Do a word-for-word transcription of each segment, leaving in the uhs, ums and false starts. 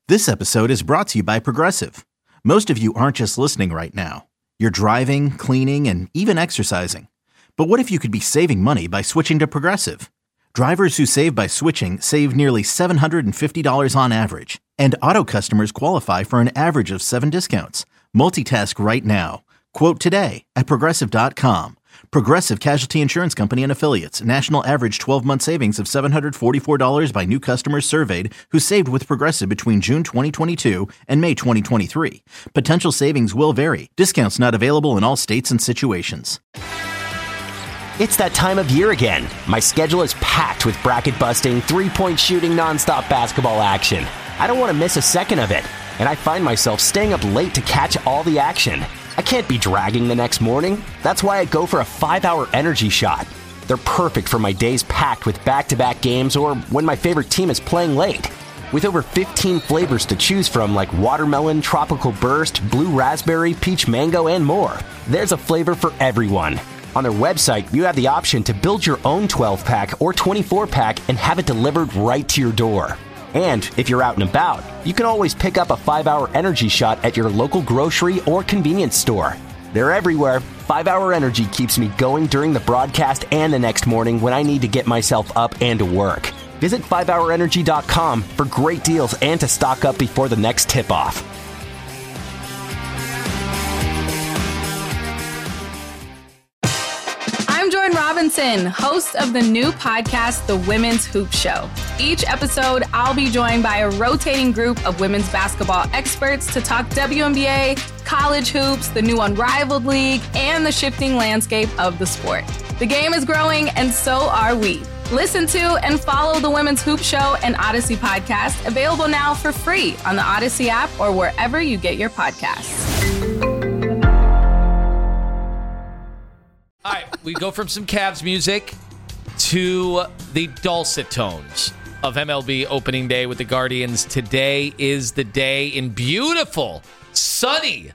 This episode is brought to you by Progressive. Most of you aren't just listening right now. You're driving, cleaning, and even exercising. But what if you could be saving money by switching to Progressive? Drivers who save by switching save nearly seven hundred fifty dollars on average. And auto customers qualify for an average of seven discounts. Multitask right now. Quote today at Progressive dot com. Progressive Casualty Insurance Company and Affiliates. National average twelve-month savings of seven hundred forty-four dollars by new customers surveyed who saved with Progressive between June twenty twenty-two and May twenty twenty-three. Potential savings will vary. Discounts not available in all states and situations. It's that time of year again. My schedule is packed with bracket-busting, three-point shooting, nonstop basketball action. I don't want to miss a second of it, and I find myself staying up late to catch all the action. I can't be dragging the next morning. That's why I go for a five-hour energy shot. They're perfect for my days packed with back-to-back games or when my favorite team is playing late. With over fifteen flavors to choose from like watermelon, tropical burst, blue raspberry, peach mango, and more, there's a flavor for everyone. On their website, you have the option to build your own twelve-pack or twenty-four-pack and have it delivered right to your door. And if you're out and about, you can always pick up a five-hour energy shot at your local grocery or convenience store. They're everywhere. five-hour Energy keeps me going during the broadcast and the next morning when I need to get myself up and to work. Visit five hour energy dot com for great deals and to stock up before the next tip-off. I'm Jordan Robinson, host of the new podcast, The Women's Hoop Show. Each episode, I'll be joined by a rotating group of women's basketball experts to talk W N B A, college hoops, the new Unrivaled League, and the shifting landscape of the sport. The game is growing, and so are we. Listen to and follow The Women's Hoop Show and Odyssey podcast, available now for free on the Odyssey app or wherever you get your podcasts. All right, we go from some Cavs music to the dulcet tones of M L B opening day with the Guardians. Today is the day in beautiful, sunny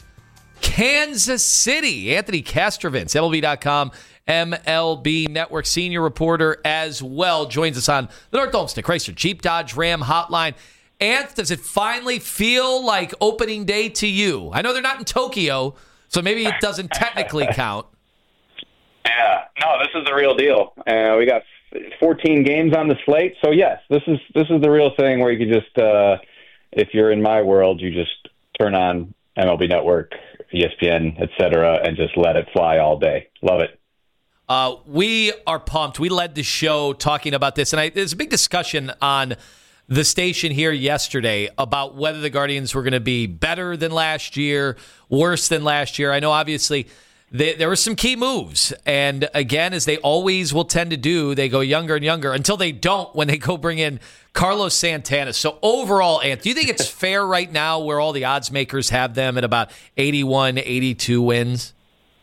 Kansas City. Anthony Castrovince, M L B dot com, M L B Network senior reporter as well, joins us on the North Olmsted Chrysler Jeep Dodge Ram hotline. Anth, does it finally feel like opening day to you? I know they're not in Tokyo, so maybe it doesn't technically count. Yeah, no, this is the real deal. Uh, we got fourteen games on the slate, so yes, this is this is the real thing where you can just, uh, if you're in my world, you just turn on M L B Network, E S P N, et cetera, and just let it fly all day. Love it. Uh, we are pumped. We led the show talking about this, and I, there's a big discussion on the station here yesterday about whether the Guardians were going to be better than last year, worse than last year. I know, obviously, They, there were some key moves, and again, as they always will tend to do, they go younger and younger until they don't when they go bring in Carlos Santana. So overall, Ant, do you think it's fair right now where all the odds makers have them at about eighty-one, eighty-two wins?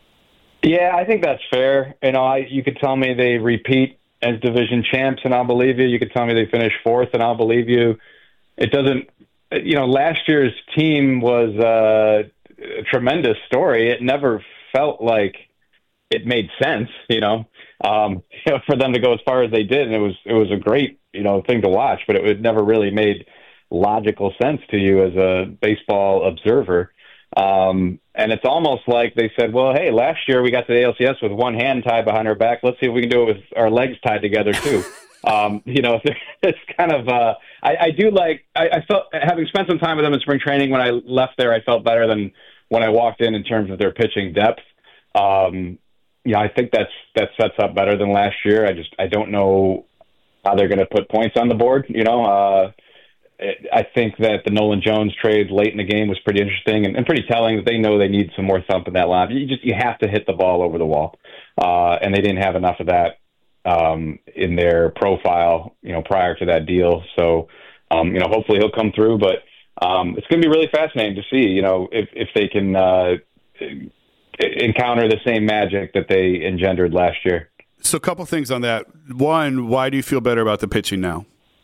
Yeah, I think that's fair. You know, I, you could tell me they repeat as division champs, and I'll believe you. You could tell me they finish fourth, and I'll believe you. It doesn't, you know, last year's team was uh, a tremendous story. It never felt like it made sense, you know, um, you know, for them to go as far as they did. And it was, it was a great, you know, thing to watch, but it, it never really made logical sense to you as a baseball observer. Um, and it's almost like they said, well, hey, last year we got to the A L C S with one hand tied behind our back. Let's see if we can do it with our legs tied together too. um, you know, it's kind of, uh, I, I do like, I, I felt, having spent some time with them in spring training, when I left there, I felt better than when I walked in in terms of their pitching depth. Um, yeah, I think that's that sets up better than last year. I just I don't know how they're going to put points on the board. You know, uh, it, I think that the Nolan Jones trade late in the game was pretty interesting and, and pretty telling that they know they need some more thump in that line. You just you have to hit the ball over the wall, uh, and they didn't have enough of that um, in their profile, you know, prior to that deal. So, um, you know, hopefully he'll come through, but. Um, it's going to be really fascinating to see, you know, if, if they can uh, encounter the same magic that they engendered last year. So a couple things on that. One, why do you feel better about the pitching now?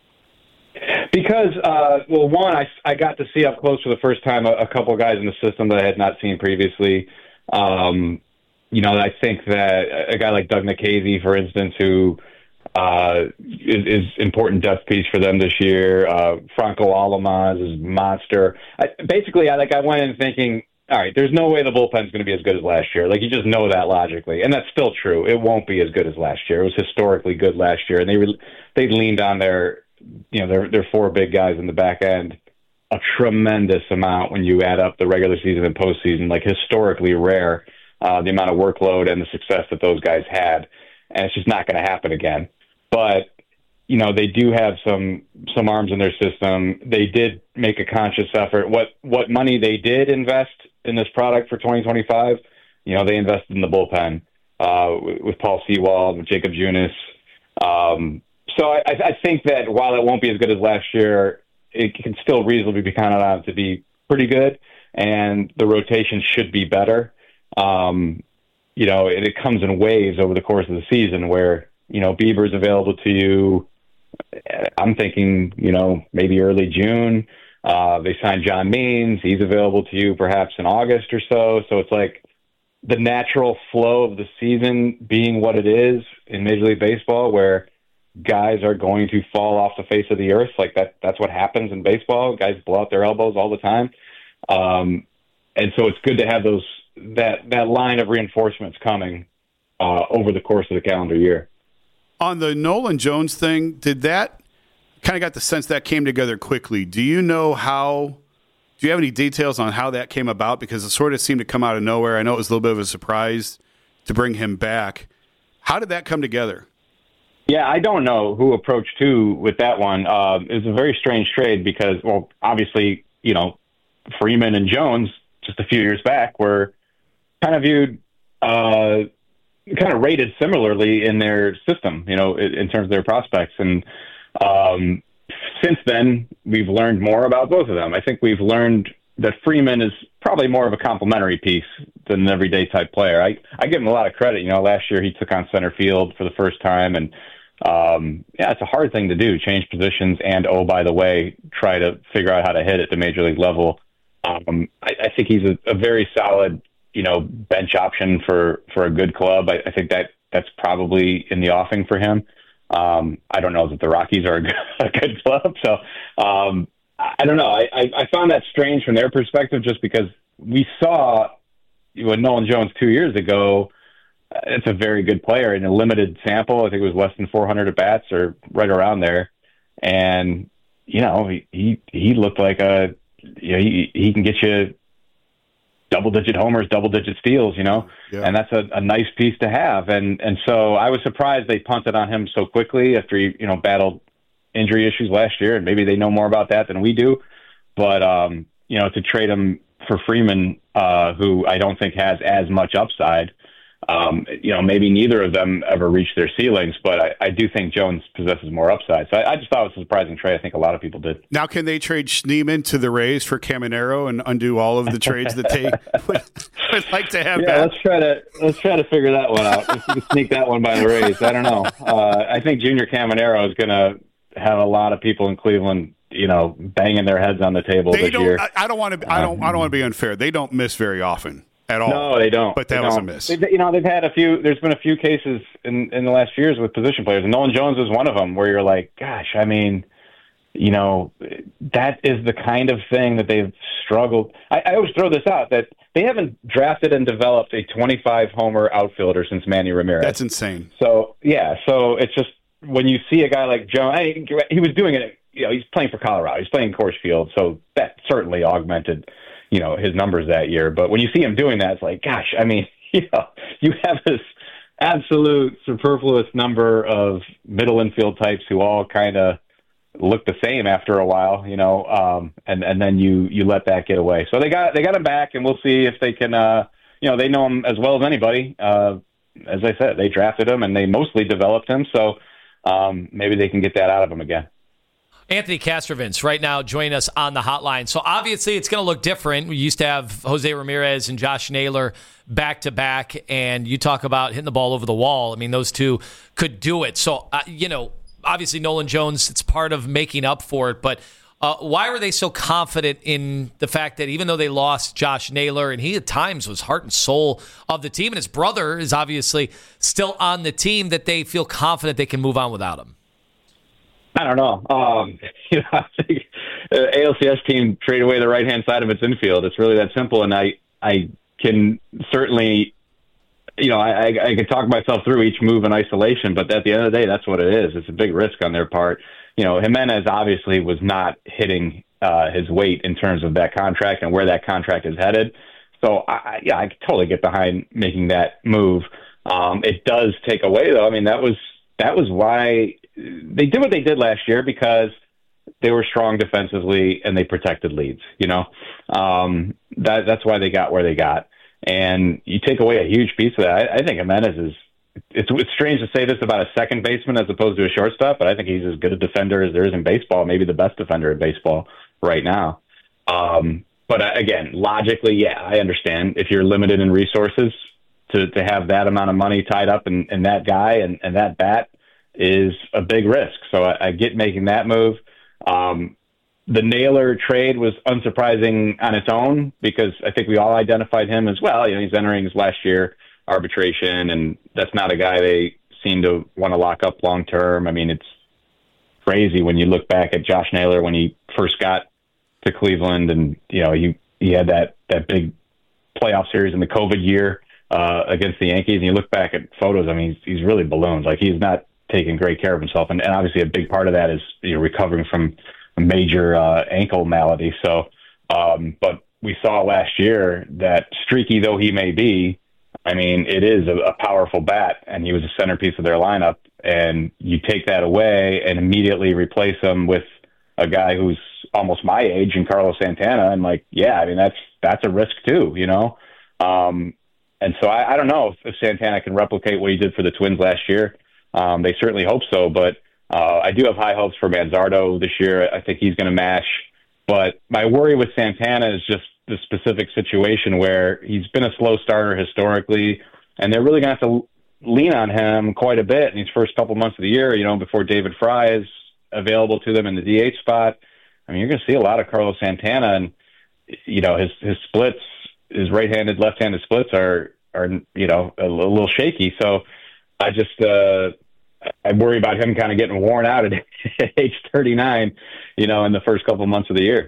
Because, uh, well, one, I, I got to see up close for the first time a, a couple of guys in the system that I had not seen previously. Um, you know, I think that a guy like Doug Nikhazy, for instance, who uh, is, is important depth piece for them this year. Uh, Franco Alamaz is monster. I, basically, I like I went in thinking, all right, there's no way the bullpen's going to be as good as last year. Like, you just know that logically, and that's still true. It won't be as good as last year. It was historically good last year, and they re- they leaned on their, you know, their their four big guys in the back end a tremendous amount when you add up the regular season and postseason. Like, historically rare, uh, the amount of workload and the success that those guys had, and it's just not going to happen again. But you know, they do have some some arms in their system. They did make a conscious effort. What what money they did invest in this product for twenty twenty-five, you know, they invested in the bullpen uh, with, with Paul Sewald, with Jacob Junis. Um, so I, I think that while it won't be as good as last year, it can still reasonably be counted on to be pretty good, and the rotation should be better. Um, you know, it, it comes in waves over the course of the season where, you know, Bieber's available to you. I'm thinking, you know, maybe early June. Uh, they signed John Means. He's available to you perhaps in August or so. So it's like the natural flow of the season being what it is in Major League Baseball, where guys are going to fall off the face of the earth. Like that, that's what happens in baseball. Guys blow out their elbows all the time. Um, and so it's good to have those, that, that line of reinforcements coming uh, over the course of the calendar year. On the Nolan Jones thing, did that kind of got the sense that came together quickly? Do you know how, do you have any details on how that came about? Because it sort of seemed to come out of nowhere. I know it was a little bit of a surprise to bring him back. How did that come together? Yeah, I don't know who approached who with that one. Uh, it was a very strange trade because, well, obviously, you know, Freeman and Jones just a few years back were kind of viewed, uh, kind of rated similarly in their system, you know, in, in terms of their prospects. And um, since then, we've learned more about both of them. I think we've learned that Freeman is probably more of a complementary piece than an everyday type player. I, I give him a lot of credit. You know, last year he took on center field for the first time, and um, yeah, it's a hard thing to do, change positions and, oh, by the way, try to figure out how to hit at the major league level. Um, I, I think he's a, a very solid, you know, bench option for, for a good club. I, I think that that's probably in the offing for him. Um, I don't know that the Rockies are a good, a good club. So um, I don't know. I, I, I found that strange from their perspective, just because we saw with Nolan Jones two years ago, it's a very good player in a limited sample. I think it was less than four hundred at bats or right around there. And, you know, he, he, he looked like a, you know, he, he can get you double-digit homers, double-digit steals, you know, yeah. And that's a, a nice piece to have. And and so I was surprised they punted on him so quickly after he, you know, battled injury issues last year, and maybe they know more about that than we do. But, um, you know, to trade him for Freeman, uh, who I don't think has as much upside, um, you know, maybe neither of them ever reached their ceilings, but I, I do think Jones possesses more upside. So I, I just thought it was a surprising trade. I think a lot of people did. Now, can they trade Schneemann to the Rays for Caminero and undo all of the trades that they would, would like to have? Yeah, back? let's try to let's try to figure that one out. Let's, let's sneak that one by the Rays. I don't know. Uh, I think Junior Caminero is going to have a lot of people in Cleveland, you know, banging their heads on the table they this don't, year. I, I don't want to. I don't. I don't want to be unfair. They don't miss very often. At all. No, they don't. But that they was don't. a miss. They, you know, they've had a few. There's been a few cases in, in the last few years with position players, and Nolan Jones is one of them. Where you're like, gosh, I mean, you know, that is the kind of thing that they've struggled. I, I always throw this out that they haven't drafted and developed a twenty-five homer outfielder since Manny Ramirez. That's insane. So yeah, so it's just when you see a guy like Jones, I, he was doing it. You know, he's playing for Colorado. He's playing Coors Field, so that certainly augmented, you know, his numbers that year. But when you see him doing that, it's like, gosh, I mean, you know, you have this absolute superfluous number of middle infield types who all kind of look the same after a while, you know, um, and, and then you, you let that get away. So they got, they got him back, and we'll see if they can, uh, you know, they know him as well as anybody. Uh, as I said, they drafted him and they mostly developed him. So um, maybe they can get that out of him again. Anthony Castrovince right now joining us on the hotline. So obviously it's going to look different. We used to have Jose Ramirez and Josh Naylor back-to-back, and you talk about hitting the ball over the wall. I mean, those two could do it. So, uh, you know, obviously Nolan Jones, it's part of making up for it. But Uh, why were they so confident in the fact that even though they lost Josh Naylor, and he at times was heart and soul of the team, and his brother is obviously still on the team, that they feel confident they can move on without him? I don't know. Um, you know, I think the A L C S team traded away the right-hand side of its infield. It's really that simple, and I, I can certainly, you know, I, I, I could talk myself through each move in isolation, but at the end of the day, that's what it is. It's a big risk on their part. You know, Jimenez obviously was not hitting uh, his weight in terms of that contract and where that contract is headed. So, I, yeah, I totally get behind making that move. Um, it does take away, though. I mean, that was that was why they did what they did last year, because they were strong defensively and they protected leads. You know, um, that that's why they got where they got. And you take away a huge piece of that. I, I think Jimenez is. It's, it's strange to say this about a second baseman as opposed to a shortstop, but I think he's as good a defender as there is in baseball, maybe the best defender in baseball right now. Um, but uh, again, logically, yeah, I understand if you're limited in resources to, to have that amount of money tied up in, in that guy and, and that bat is a big risk. So I, I get making that move. Um, the Naylor trade was unsurprising on its own because I think we all identified him as, well, you know, he's entering his last year arbitration, and that's not a guy they seem to want to lock up long term. I mean, it's crazy when you look back at Josh Naylor when he first got to Cleveland, and you know he he had that that big playoff series in the COVID year uh, against the Yankees, and you look back at photos. I mean, he's, he's really ballooned. Like, he's not taking great care of himself, and, and obviously a big part of that is, you know, recovering from a major uh, ankle malady. So, um, but we saw last year that, streaky though he may be, I mean, it is a, a powerful bat, and he was a centerpiece of their lineup. And you take that away and immediately replace him with a guy who's almost my age, and Carlos Santana. And like, yeah, I mean, that's that's a risk too, you know. Um, and so I, I don't know if, if Santana can replicate what he did for the Twins last year. Um, they certainly hope so, but uh, I do have high hopes for Manzardo this year. I think he's going to mash. But my worry with Santana is just the specific situation where he's been a slow starter historically, and they're really going to have to lean on him quite a bit in these first couple months of the year, you know, before David Fry is available to them in the D H spot. I mean, you're going to see a lot of Carlos Santana, and, you know, his, his splits, his right-handed, left-handed splits are, are, you know, a little shaky. So I just, uh, I worry about him kind of getting worn out at age thirty-nine, you know, in the first couple months of the year.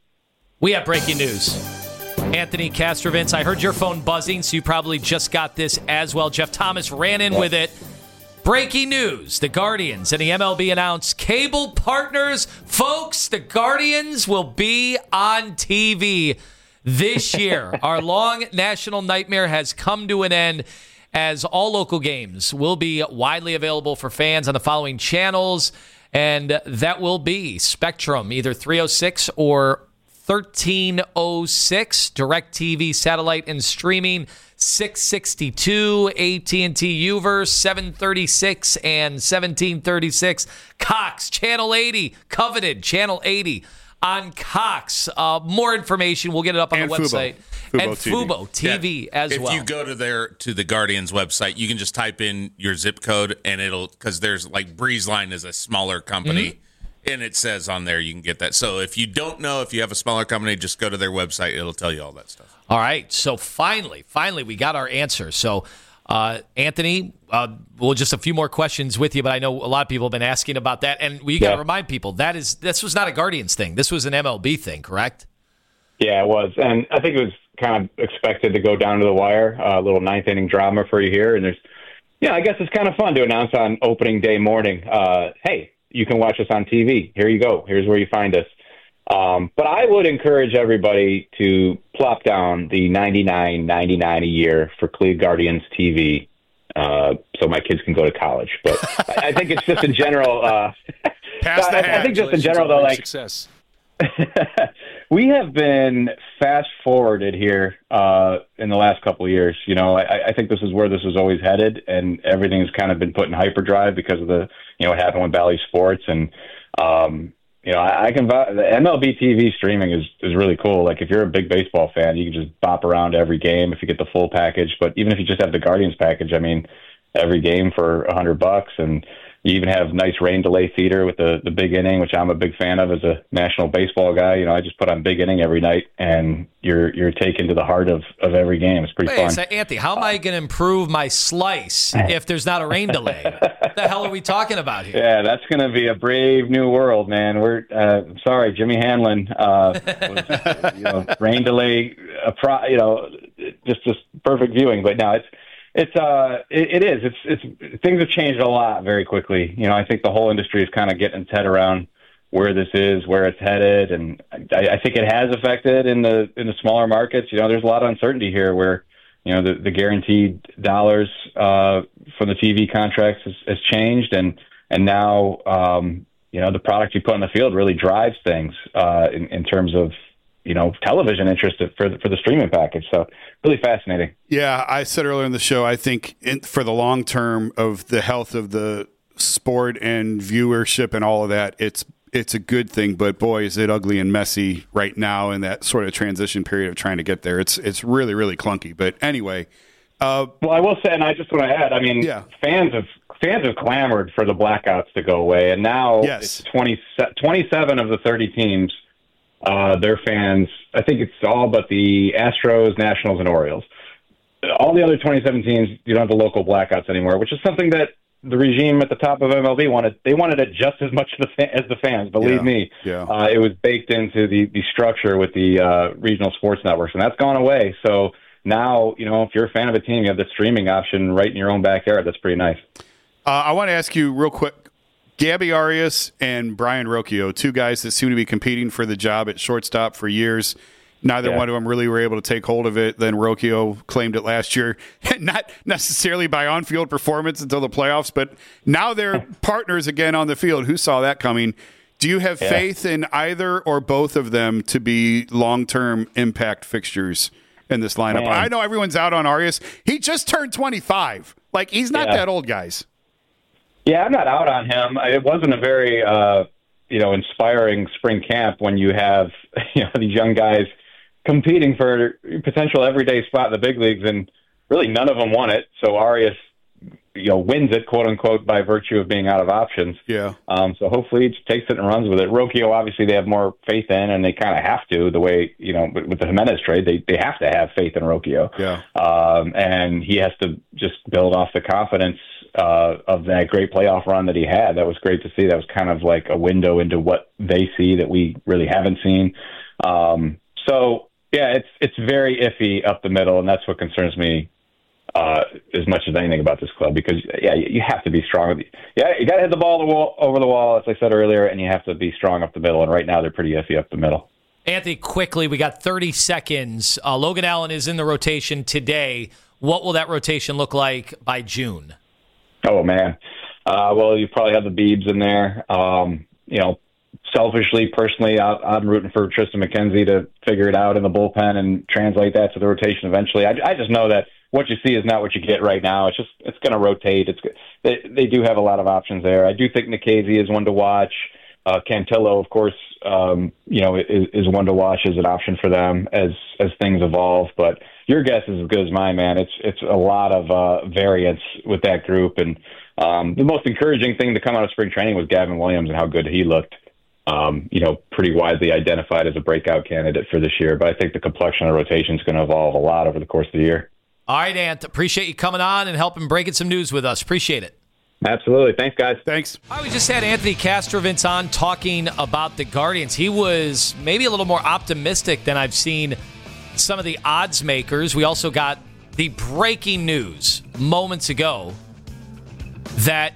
We have breaking news. Anthony Castrovince, I heard your phone buzzing, so you probably just got this as well. Jeff Thomas ran in with it. Breaking news. The Guardians and the M L B announced cable partners. Folks, the Guardians will be on T V this year. Our long national nightmare has come to an end, as all local games will be widely available for fans on the following channels, and that will be Spectrum, either three oh six or thirteen oh six, DirecTV satellite and streaming, six sixty-two, A T and T UVerse, seven thirty-six and seventeen thirty-six, Cox, Channel eighty, coveted Channel eighty on Cox. Uh, more information, we'll get it up on and the website. Fubo. And Fubo T V. Fubo T V yeah. as if well. If you go to their to the Guardians website, you can just type in your zip code, and it'll, because there's like BreezeLine is a smaller company. Mm-hmm. And it says on there you can get that. So if you don't know, if you have a smaller company, just go to their website. It'll tell you all that stuff. All right. So finally, finally, we got our answer. So, uh, Anthony, uh, well, just a few more questions with you, but I know a lot of people have been asking about that. And we got to yeah. remind people, that is this was not a Guardians thing. This was an M L B thing, correct? Yeah, it was. And I think it was kind of expected to go down to the wire, a uh, little ninth inning drama for you here. And there's, yeah, I guess it's kind of fun to announce on opening day morning, uh, hey, you can watch us on T V. Here you go. Here's where you find us. Um, but I would encourage everybody to plop down the ninety-nine ninety-nine a year for Cleve Guardians T V, uh, so my kids can go to college. But I think it's just in general. Uh, Pass the I, I think just in general, though, like success. We have been fast forwarded here uh, in the last couple of years. You know, I, I think this is where this was always headed, and everything's kind of been put in hyperdrive because of the, you know, what happened with Bally Sports. And, um, you know, I, I can, the M L B T V streaming is, is really cool. Like, if you're a big baseball fan, you can just bop around every game if you get the full package. But even if you just have the Guardians package, I mean, every game for a hundred bucks. And You even have nice rain delay theater with the, the big inning, which I'm a big fan of as a national baseball guy. You know, I just put on big inning every night, and you're you're taken to the heart of, of every game. It's pretty Wait, fun. So Anthony, how am I going to improve my slice if there's not a rain delay? What the hell are we talking about here? Yeah, that's going to be a brave new world, man. We're uh, sorry, Jimmy Hanlon. Uh, was, you know, rain delay, a pro, you know, just just perfect viewing. But no, it's. It's uh, it, it is. It's it's things have changed a lot very quickly. You know, I think the whole industry is kind of getting its head around where this is, where it's headed, and I, I think it has affected in the in the smaller markets. You know, there's a lot of uncertainty here, where you know the, the guaranteed dollars uh, from the T V contracts has, has changed, and and now um, you know the product you put on the field really drives things uh, in, in terms of. You know, television interest for the, for the streaming package. So really fascinating. Yeah, I said earlier in the show, I think in, for the long term of the health of the sport and viewership and all of that, it's it's a good thing. But boy, is it ugly and messy right now in that sort of transition period of trying to get there. It's it's really really clunky. But anyway, uh, well, I will say, and I just want to add, I mean, yeah. fans have fans have clamored for the blackouts to go away, and now yes. it's twenty, twenty-seven of the thirty teams. Uh, their fans, I think it's all but the Astros, Nationals, and Orioles. All the other twenty-seven teams, you don't have the local blackouts anymore, which is something that the regime at the top of M L B wanted. They wanted it just as much as the, as the fans, believe yeah. me. Yeah. Uh, it was baked into the, the structure with the uh, regional sports networks, and that's gone away. So now, you know, if you're a fan of a team, you have the streaming option right in your own backyard. That's pretty nice. Uh, I want to ask you real quick. Gabby Arias and Brian Rocchio, two guys that seem to be competing for the job at shortstop for years. Neither yeah. one of them really were able to take hold of it. Then Rocchio claimed it last year, not necessarily by on-field performance until the playoffs, but now they're partners again on the field. Who saw that coming? Do you have yeah. faith in either or both of them to be long-term impact fixtures in this lineup? Man. I know everyone's out on Arias. He just turned twenty-five. Like, he's not yeah. that old, guys. Yeah, I'm not out on him. It wasn't a very, uh, you know, inspiring spring camp when you have, you know, these young guys competing for potential everyday spot in the big leagues, and really none of them won it. So Arias, you know, wins it, quote unquote, by virtue of being out of options. Yeah. Um, so hopefully he just takes it and runs with it. Rocchio, obviously, they have more faith in, and they kind of have to. The way, you know, with the Jimenez trade, they they have to have faith in Rocchio. Yeah. Um, and he has to just build off the confidence uh, of that great playoff run that he had. That was great to see. That was kind of like a window into what they see that we really haven't seen. Um, so yeah, it's it's very iffy up the middle, and that's what concerns me. Uh, as much as anything about this club, because yeah, you have to be strong. Yeah, you got to hit the ball, the wall over the wall, as I said earlier, and you have to be strong up the middle. And right now, they're pretty iffy up the middle. Anthony, quickly, we got thirty seconds. Uh, Logan Allen is in the rotation today. What will that rotation look like by June? Oh man, uh, well, you probably have the Biebs in there. Um, you know, selfishly, personally, I, I'm rooting for Tristan McKenzie to figure it out in the bullpen and translate that to the rotation eventually. I, I just know that what you see is not what you get right now. It's just it's going to rotate. It's they, they do have a lot of options there. I do think Nikhazy is one to watch. Uh, Cantillo, of course, um, you know, is, is one to watch as an option for them as as things evolve. But your guess is as good as mine, man. It's it's a lot of uh, variance with that group, and um, the most encouraging thing to come out of spring training was Gavin Williams and how good he looked. Um, you know, pretty widely identified as a breakout candidate for this year. But I think the complexion of rotation is going to evolve a lot over the course of the year. All right, Ant, appreciate you coming on and helping breaking some news with us. Appreciate it. Absolutely. Thanks, guys. Thanks. All right, we just had Anthony Castrovince on talking about the Guardians. He was maybe a little more optimistic than I've seen some of the odds makers. We also got the breaking news moments ago that,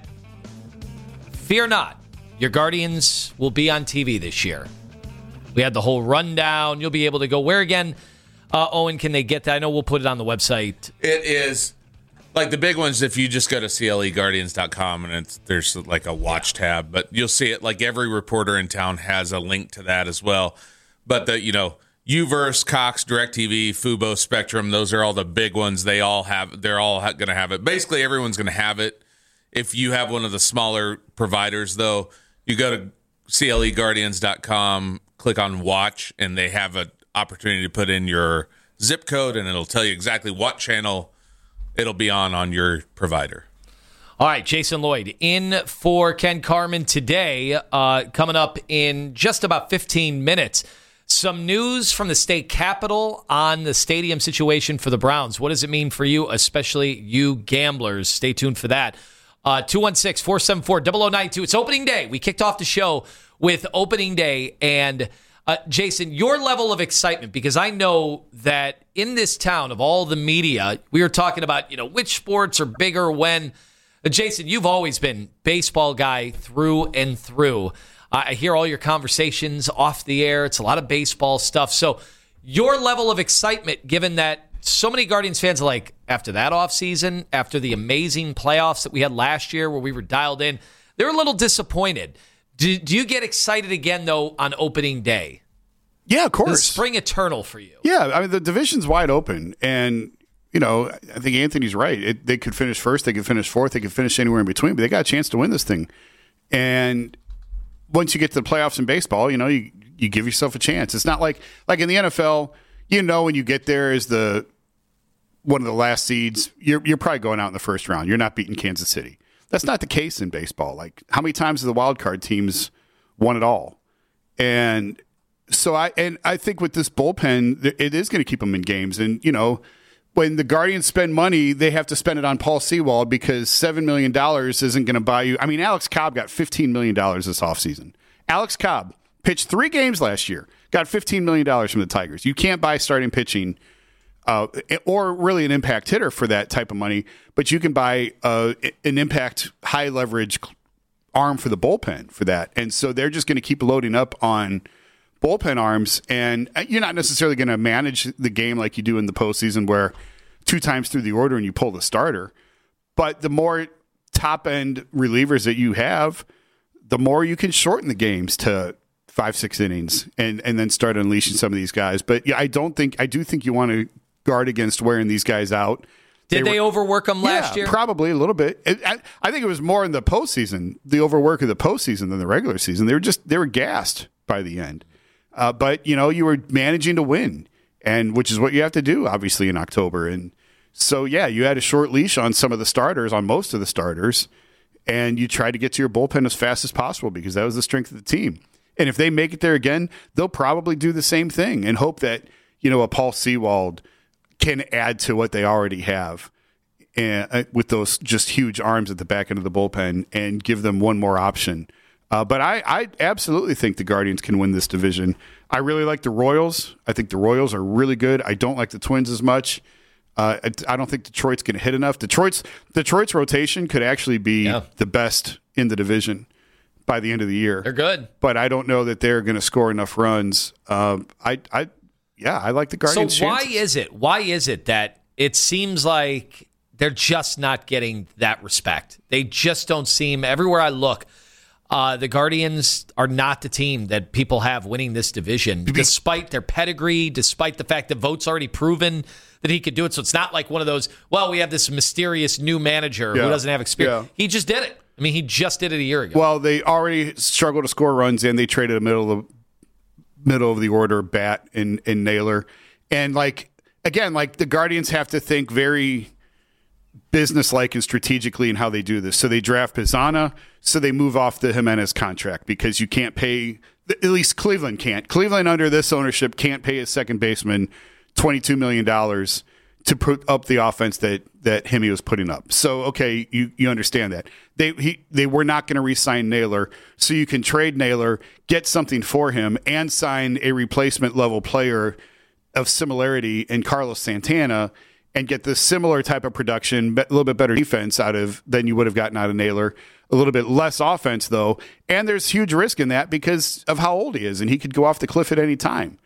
fear not, your Guardians will be on T V this year. We had the whole rundown. You'll be able to go where again? Uh, Owen, can they get that? I know we'll put it on the website. It is like the big ones. If you just go to C L E Guardians dot com and it's, there's like a watch tab, but you'll see it. Like every reporter in town has a link to that as well. But the you know Uverse, Cox, DirecTV, Fubo, Spectrum, those are all the big ones. They all have. They're all ha- going to have it. Basically, everyone's going to have it. If you have one of the smaller providers, though, you go to C L E Guardians dot com, click on Watch, and they have a opportunity to put in your zip code, and it'll tell you exactly what channel it'll be on on your provider. All right, Jason Lloyd in for Ken Carman today, uh, coming up in just about fifteen minutes. Some news from the state capitol on the stadium situation for the Browns. What does it mean for you, especially you gamblers? Stay tuned for that. Uh, two one six, four seven four, zero zero nine two. It's opening day. We kicked off the show with opening day. And uh, Jason, your level of excitement, because I know that in this town of all the media, we were talking about, you know, which sports are bigger when. Uh, Jason, you've always been baseball guy through and through. Uh, I hear all your conversations off the air. It's a lot of baseball stuff. So your level of excitement, given that so many Guardians fans are like, after that offseason, after the amazing playoffs that we had last year where we were dialed in, they're a little disappointed. Do, do you get excited again, though, on opening day? Yeah, of course. Is spring eternal for you? Yeah, I mean, the division's wide open. And, you know, I think Anthony's right. It, they could finish first. They could finish fourth. They could finish anywhere in between. But they got a chance to win this thing. And once you get to the playoffs in baseball, you know, you, you give yourself a chance. It's not like like in the N F L, you know, when you get there as the one of the last seeds, you're you're probably going out in the first round. You're not beating Kansas City. That's not the case in baseball. Like, how many times have the wild card teams won it all? And so I and I think with this bullpen, it is going to keep them in games. And, you know, when the Guardians spend money, they have to spend it on Paul Sewald because seven million dollars isn't going to buy you. I mean, Alex Cobb got fifteen million dollars this offseason. Alex Cobb pitched three games last year, got fifteen million dollars from the Tigers. You can't buy starting pitching uh, or really an impact hitter for that type of money, but you can buy uh, an impact high leverage arm for the bullpen for that. And so they're just going to keep loading up on bullpen arms, and you're not necessarily going to manage the game like you do in the postseason where two times through the order and you pull the starter. But the more top-end relievers that you have, the more you can shorten the games to five, six innings and, and then start unleashing some of these guys. But yeah, I don't think – I do think you want to guard against wearing these guys out. Did they, they were, overwork them last yeah, year? Probably a little bit. It, I, I think it was more in the postseason, the overwork of the postseason than the regular season. They were just – they were gassed by the end. Uh, but, you know, you were managing to win, and which is what you have to do, obviously, in October. And so, yeah, you had a short leash on some of the starters, on most of the starters, and you tried to get to your bullpen as fast as possible because that was the strength of the team. And if they make it there again, they'll probably do the same thing and hope that, you know, a Paul Sewald can add to what they already have and, uh, with those just huge arms at the back end of the bullpen and give them one more option. Uh, but I, I absolutely think the Guardians can win this division. I really like the Royals. I think the Royals are really good. I don't like the Twins as much. Uh, I, I don't think Detroit's going to hit enough. Detroit's Detroit's rotation could actually be yeah. the best in the division by the end of the year. They're good, but I don't know that they're going to score enough runs. Um, I, I, yeah, I like the Guardians. So why chances. is it? Why is it that it seems like they're just not getting that respect? They just don't seem. Everywhere I look. Uh, the Guardians are not the team that people have winning this division, despite their pedigree, despite the fact that Vogt's already proven that he could do it. So it's not like one of those, well, we have this mysterious new manager yeah. who doesn't have experience. Yeah. He just did it. I mean, he just did it a year ago. Well, they already struggled to score runs, and they traded a middle of middle of the order bat and, and Naylor. And, like, again, like the Guardians have to think very business-like and strategically in how they do this. So they draft Pizzana, so they move off the Jimenez contract because you can't pay, at least Cleveland can't. Cleveland under this ownership can't pay a second baseman twenty-two million dollars to put up the offense that that Hemi was putting up. So, okay, you, you understand that. They he, they were not going to re-sign Naylor, so you can trade Naylor, get something for him, and sign a replacement-level player of similarity in Carlos Santana and get this similar type of production, a little bit better defense out of than you would have gotten out of Naylor. A little bit less offense, though, and there's huge risk in that because of how old he is, and he could go off the cliff at any time.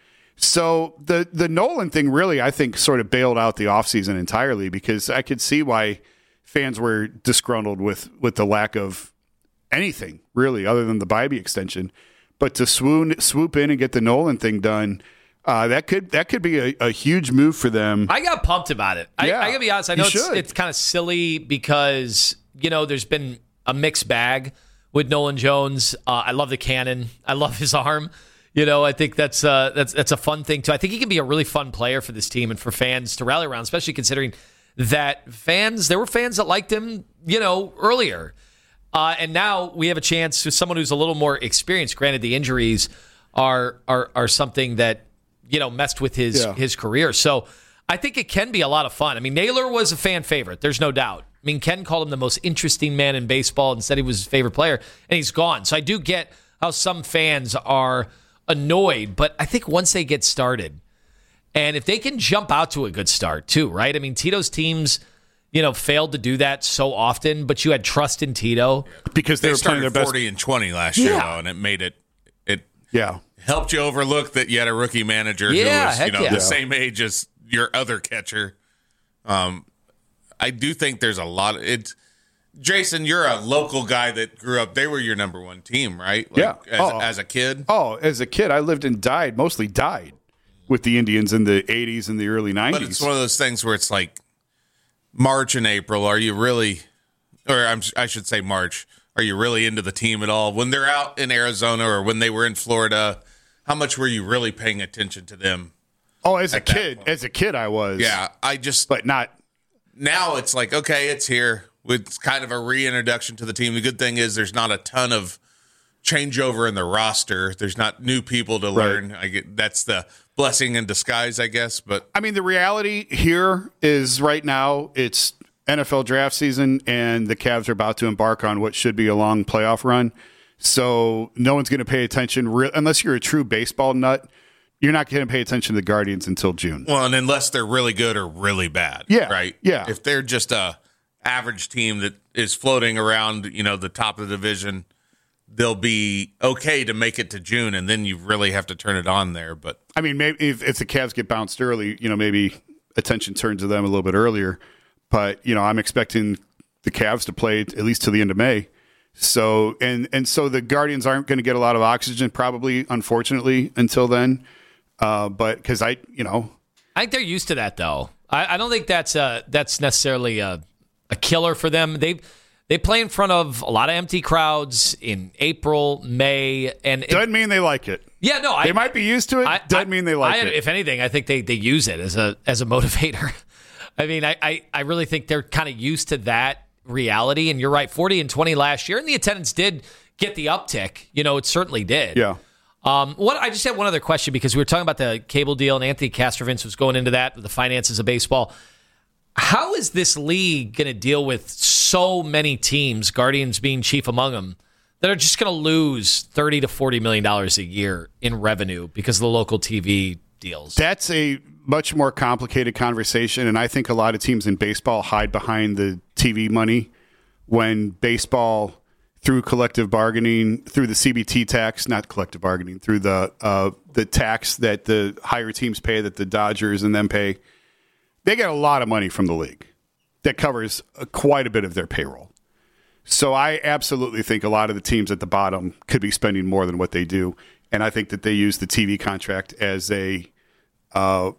So the the Nolan thing really, I think, sort of bailed out the offseason entirely because I could see why fans were disgruntled with, with the lack of anything, really, other than the Bybee extension. But to swoon, swoop in and get the Nolan thing done, uh, that could that could be a, a huge move for them. I got pumped about it. Yeah, I, I got to be honest. I know it's, should. it's kind of silly because, you know, there's been a mixed bag with Nolan Jones. Uh, I love the cannon. I love his arm. You know, I think that's uh, that's that's a fun thing too. I think he can be a really fun player for this team and for fans to rally around, especially considering that fans, there were fans that liked him you know, earlier. Uh, and now we have a chance to someone who's a little more experienced. Granted, the injuries are are are something that, you know, messed with his Yeah. his career. So I think it can be a lot of fun. I mean, Naylor was a fan favorite. There's no doubt. I mean, Ken called him the most interesting man in baseball and said he was his favorite player, and he's gone. So I do get how some fans are annoyed, but I think once they get started, and if they can jump out to a good start too, right? I mean, Tito's teams, you know, failed to do that so often, but you had trust in Tito. Because they, They were playing their started best. forty and twenty last year, Yeah. though, and it made it it Yeah. helped you overlook that you had a rookie manager Yeah, who was heck you know yeah. the Yeah. same age as your other catcher. Um, I do think there's a lot of it. Jason, you're a local guy that grew up. They were your number one team, right? Like, Yeah. As, Oh. as a kid. Oh, as a kid, I lived and died, mostly died with the Indians in the eighties and the early But nineties. it's one of those things where it's like March and April. Are you really, or I'm, I should say March, are you really into the team at all? When they're out in Arizona or when they were in Florida, how much were you really paying attention to them? oh, as a at that kid, point. as a kid, I was. Yeah, I just, But not. now it's like, okay, it's here. It's kind of a reintroduction to the team. The good thing is there's not a ton of changeover in the roster. There's not new people to learn. I get that's the blessing in disguise, I guess. But I mean, the reality here is right now it's N F L draft season, and the Cavs are about to embark on what should be a long playoff run. So no one's going to pay attention re- unless you're a true baseball nut. You're not going to pay attention to the Guardians until June. well, and unless they're really good or really bad, Yeah, right, yeah. If they're just a average team that is floating around, you know, the top of the division, they'll be okay to make it to June, and then you really have to turn it on there. But I mean, maybe if, if the Cavs get bounced early, you know, maybe attention turns to them a little bit earlier. But you know, I'm expecting the Cavs to play at least to the end of May. So and and so the Guardians aren't going to get a lot of oxygen, probably, unfortunately, until then. Uh, but because I, you know, I think they're used to that, though. I, I don't think that's uh that's necessarily a, a killer for them. They they play in front of a lot of empty crowds in April, May, and it, doesn't mean they like it. yeah, no, I, They might be used to it. I, doesn't I- mean they like I- it. If anything, I think they, they use it as a as a motivator. I mean, I, I, I really think they're kind of used to that reality. And you're right, forty and twenty last year, and the attendance did get the uptick. You know, it certainly did. Yeah. Um, what I just had one other question because we were talking about the cable deal, and Anthony Castrovins was going into that, the finances of baseball. How is this league going to deal with so many teams, Guardians being chief among them, that are just going to lose thirty to forty million dollars a year in revenue because of the local T V deals? That's a much more complicated conversation, and I think a lot of teams in baseball hide behind the T V money when baseball, through collective bargaining, through the C B T tax, not collective bargaining, through the uh, the tax that the higher teams pay, that the Dodgers and them pay, they get a lot of money from the league that covers uh, quite a bit of their payroll. So I absolutely think a lot of the teams at the bottom could be spending more than what they do, and I think that they use the T V contract as a uh,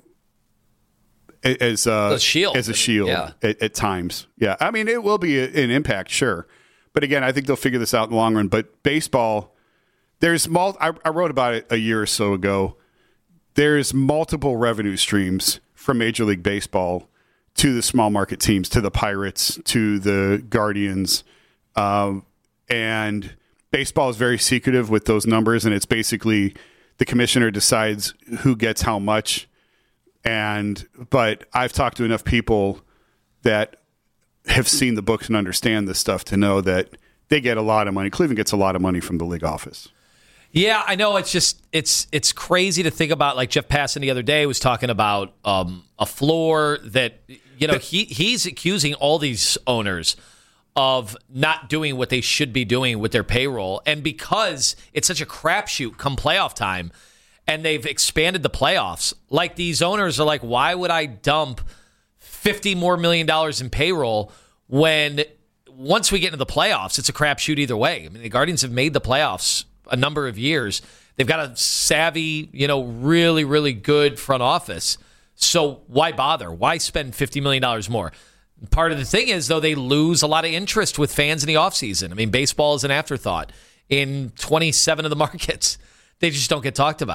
as a, A shield. as a shield Yeah. at, at times. Yeah, I mean it will be a, an impact, sure, but again, I think they'll figure this out in the long run. But baseball, there's mul- I, I wrote about it a year or so ago. There's multiple revenue streams from Major League Baseball to the small market teams, to the Pirates, to the Guardians. Um, and baseball is very secretive with those numbers, and it's basically the commissioner decides who gets how much. And but I've talked to enough people that have seen the books and understand this stuff to know that they get a lot of money. Cleveland gets a lot of money from the league office. Yeah, I know. It's just it's it's crazy to think about. Like Jeff Passan the other day was talking about um, a floor that you know he he's accusing all these owners of not doing what they should be doing with their payroll, and because it's such a crapshoot come playoff time, and they've expanded the playoffs. Like these owners are like, why would I dump fifty more million dollars in payroll when once we get into the playoffs, it's a crapshoot either way. I mean, the Guardians have made the playoffs a number of years. They've got a savvy, you know, really, really good front office. So why bother? Why spend fifty million dollars more? Part of the thing is, though, they lose a lot of interest with fans in the offseason. I mean, baseball is an afterthought in twenty-seven of the markets. They just don't get talked about.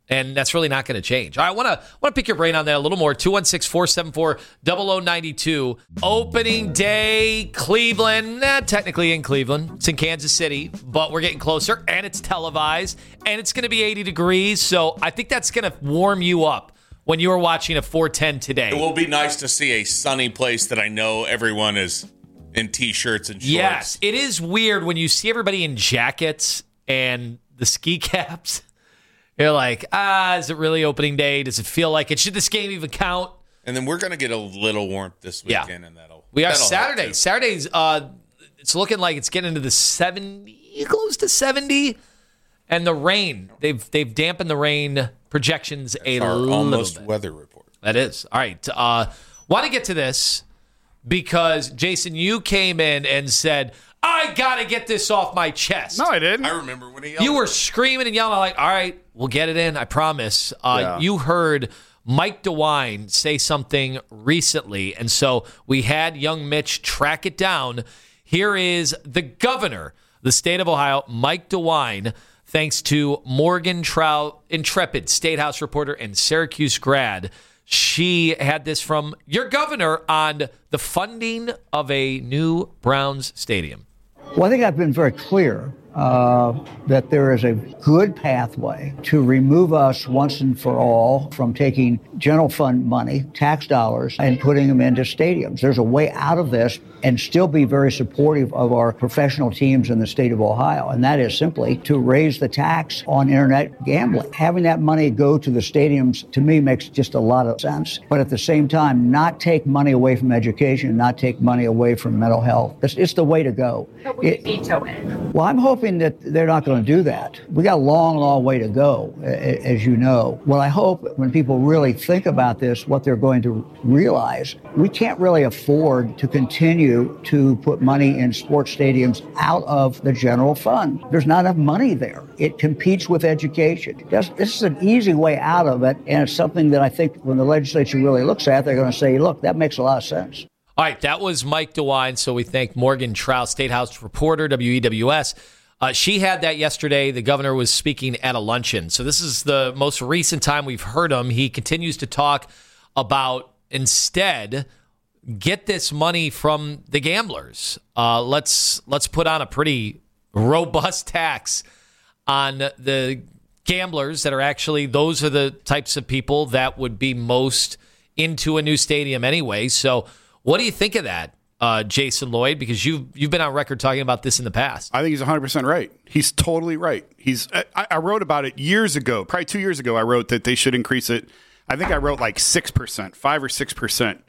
And that's really not going to change. All right, I want to want to pick your brain on that a little more. two one six, four seven four, zero zero nine two. Opening day, Cleveland. Eh, technically in Cleveland. It's in Kansas City, but we're getting closer, and it's televised, and it's going to be eighty degrees. So I think that's going to warm you up when you are watching a four ten today. It will be nice to see a sunny place that I know everyone is in T-shirts and shorts. Yes, it is weird when you see everybody in jackets and the ski caps. You're like, ah, is it really opening day? Does it feel like it? Should this game even count? And then we're going to get a little warmth this weekend, yeah. and that'll We are that'll Saturday. Saturday's, uh, it's looking like it's getting into the seventy, close to seventy. And the rain, they've they've dampened the rain projections That's a our little almost bit. weather report. That is. All right. Uh, want to get to this because, Jason, you came in and said, I got to get this off my chest. No, I didn't. I remember when he yelled. You were screaming and yelling. I'm like, all right, we'll get it in. I promise. Uh, Yeah. You heard Mike DeWine say something recently. And so we had young Mitch track it down. Here is the governor of the state of Ohio, Mike DeWine, thanks to Morgan Trout, intrepid State House reporter and Syracuse grad. She had this from your governor on the funding of a new Browns stadium. Well, I think I've been very clear uh, that there is a good pathway to remove us once and for all from taking general fund money, tax dollars, and putting them into stadiums. There's a way out of this and still be very supportive of our professional teams in the state of Ohio, and that is simply to raise the tax on internet gambling. Having that money go to the stadiums, to me, makes just a lot of sense. But at the same time, not take money away from education, not take money away from mental health. It's, it's the way to go. But we veto it. Well, I'm hoping that they're not going to do that. We got a long, long way to go, as you know. Well, I hope when people really think about this, what they're going to realize, we can't really afford to continue to put money in sports stadiums out of the general fund. There's not enough money there. It competes with education. This is an easy way out of it, and it's something that I think when the legislature really looks at, they're going to say, look, that makes a lot of sense. All right, that was Mike DeWine. So we thank Morgan Trout, State House reporter, W E W S. Uh, she had that yesterday. The governor was speaking at a luncheon. So this is the most recent time we've heard him. He continues to talk about instead get this money from the gamblers. Uh, let's let's put on a pretty robust tax on the gamblers that are actually, those are the types of people that would be most into a new stadium anyway. So what do you think of that, uh, Jason Lloyd? Because you've, you've been on record talking about this in the past. I think he's one hundred percent right. He's totally right. He's. I, I wrote about it years ago, probably two years ago. I wrote that they should increase it. I think I wrote like six percent, five or six percent.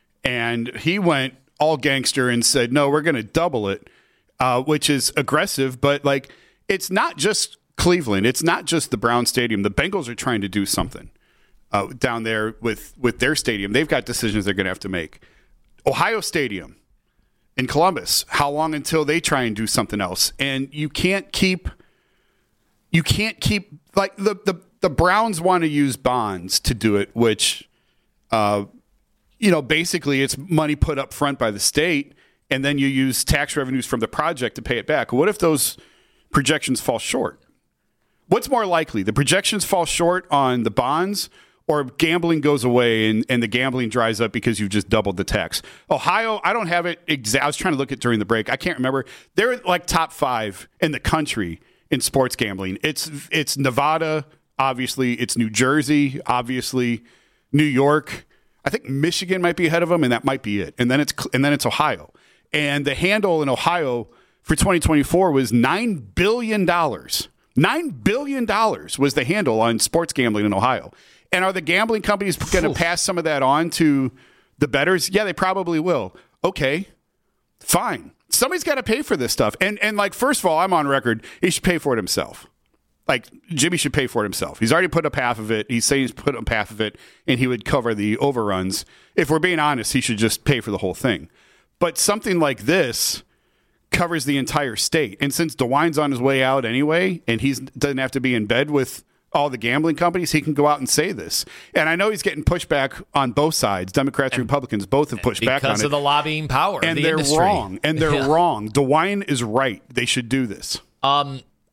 And he went all gangster and said, no, we're going to double it, uh, which is aggressive. But like, it's not just Cleveland. It's not just the Brown Stadium. The Bengals are trying to do something uh, down there with, with their stadium. They've got decisions they're going to have to make. Ohio Stadium in Columbus, how long until they try and do something else? And you can't keep, you can't keep, like the, the, the Browns want to use bonds to do it, which, uh, you know, basically it's money put up front by the state, and then you use tax revenues from the project to pay it back. What if those projections fall short? What's more likely? The projections fall short on the bonds, or gambling goes away and, and the gambling dries up because you've just doubled the tax? Ohio, I don't have it exact. I was trying to look at during the break. I can't remember. They're like top five in the country in sports gambling. It's it's Nevada, obviously. It's New Jersey, obviously. New York. I think Michigan might be ahead of them, and that might be it. And then it's and then it's Ohio. And the handle in Ohio for twenty twenty-four was nine billion dollars. nine billion dollars was the handle on sports gambling in Ohio. And are the gambling companies going to pass some of that on to the bettors? Yeah, they probably will. Okay, fine. Somebody's got to pay for this stuff. And, and like, first of all, I'm on record. He should pay for it himself. Like, Jimmy should pay for it himself. He's already put up half of it. He's saying he's put up half of it, and he would cover the overruns. If we're being honest, he should just pay for the whole thing. But something like this covers the entire state. And since DeWine's on his way out anyway, and he doesn't have to be in bed with all the gambling companies, he can go out and say this. And I know he's getting pushback on both sides. Democrats and, and Republicans both have pushed back on it. Because of the lobbying power and of the they're industry. wrong. And they're yeah. wrong. DeWine is right. They should do this. Um.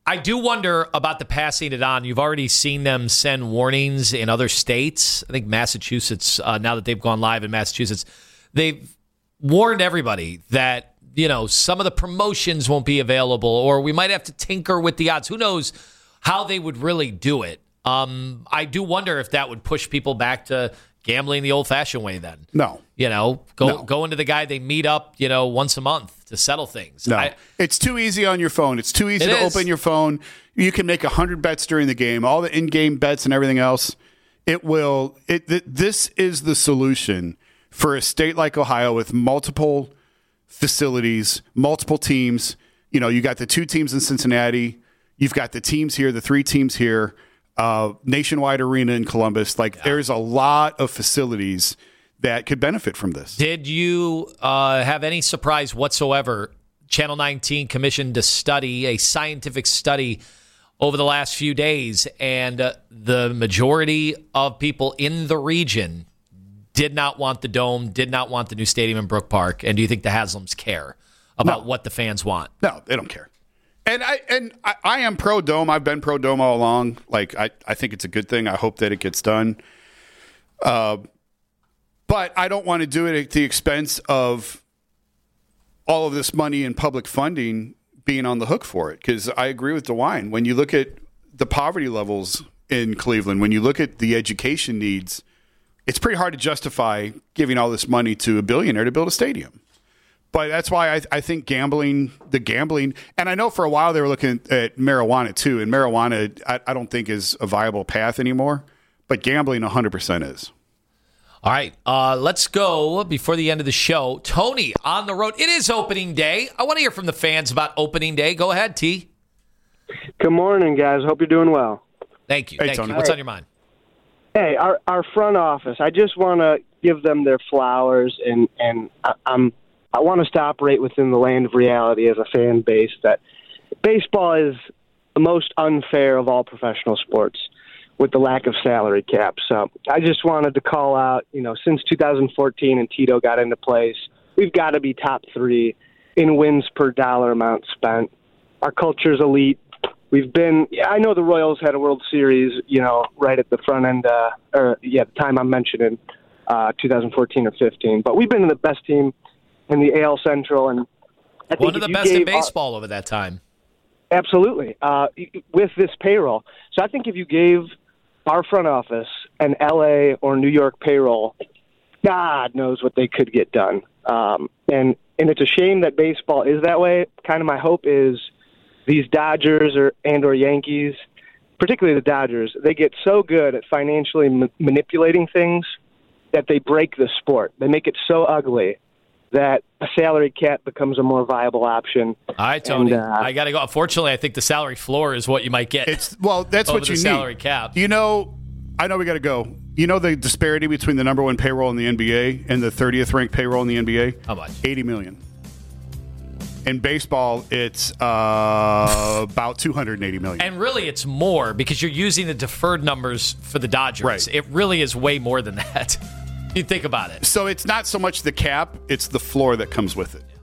I do wonder about the passing it on. You've already seen them send warnings in other states. I think Massachusetts, uh, now that they've gone live in Massachusetts, they've warned everybody that, you know, some of the promotions won't be available, or we might have to tinker with the odds. Who knows how they would really do it? Um, I do wonder if that would push people back to gambling the old-fashioned way then. No. You know, go No. go into the guy they meet up, you know, once a month to settle things. No. I, it's too easy on your phone. It's too easy It to is. open your phone. You can make one hundred bets during the game, all the in-game bets and everything else. It will it th- this is the solution for a state like Ohio with multiple facilities, multiple teams. You know, you got the two teams in Cincinnati, you've got the teams here, the three teams here. Uh, Nationwide Arena in Columbus. Like, yeah. There's a lot of facilities that could benefit from this. Did you uh, have any surprise whatsoever? Channel nineteen commissioned a study, a scientific study, over the last few days, and uh, the majority of people in the region did not want the Dome, did not want the new stadium in Brook Park. And do you think the Haslams care about No. what the fans want? No, they don't care. And I and I, I am pro Dome. I've been pro Dome all along. Like I, I think it's a good thing. I hope that it gets done. Uh, but I don't want to do it at the expense of all of this money and public funding being on the hook for it. Because I agree with DeWine. When you look at the poverty levels in Cleveland, when you look at the education needs, it's pretty hard to justify giving all this money to a billionaire to build a stadium. But that's why I, I think gambling, the gambling, and I know for a while they were looking at marijuana too, and marijuana I, I don't think is a viable path anymore, but gambling one hundred percent is. All right, uh, let's go before the end of the show. Tony, on the road. It is opening day. I want to hear from the fans about opening day. Go ahead, T. Good morning, guys. Hope you're doing well. Thank you. Hey, Thank Tony. you. What's Hey. on your mind? Hey, our our front office. I just want to give them their flowers, and and I, I'm I want us to operate within the land of reality as a fan base. That baseball is the most unfair of all professional sports, with the lack of salary cap. So I just wanted to call out, you know, since two thousand fourteen and Tito got into place, we've got to be top three in wins per dollar amount spent. Our culture's elite. We've been, I know the Royals had a World Series, you know, right at the front end, uh, or yeah, the time I'm mentioning, uh, two thousand fourteen or fifteen. But we've been the best team in the A L Central, and I think One of if the you best in gave- baseball over that time. Absolutely. Uh, with this payroll. So I think if you gave our front office an L A or New York payroll, God knows what they could get done. Um, and, and it's a shame that baseball is that way. Kind of my hope is these Dodgers or and or Yankees, particularly the Dodgers, they get so good at financially ma- manipulating things that they break the sport. They make it so ugly that a salary cap becomes a more viable option. All right, Tony. And, uh, I got to go. Unfortunately, I think the salary floor is what you might get. It's well, that's over what the you need. salary cap. You know, I know we got to go. You know the disparity between the number one payroll in the N B A and the thirtieth ranked payroll in the N B A? How much? eighty million. In baseball, it's uh, about two hundred eighty million. And really, it's more because you're using the deferred numbers for the Dodgers. Right. It really is way more than that. You think about it. So it's not so much the cap, it's the floor that comes with it.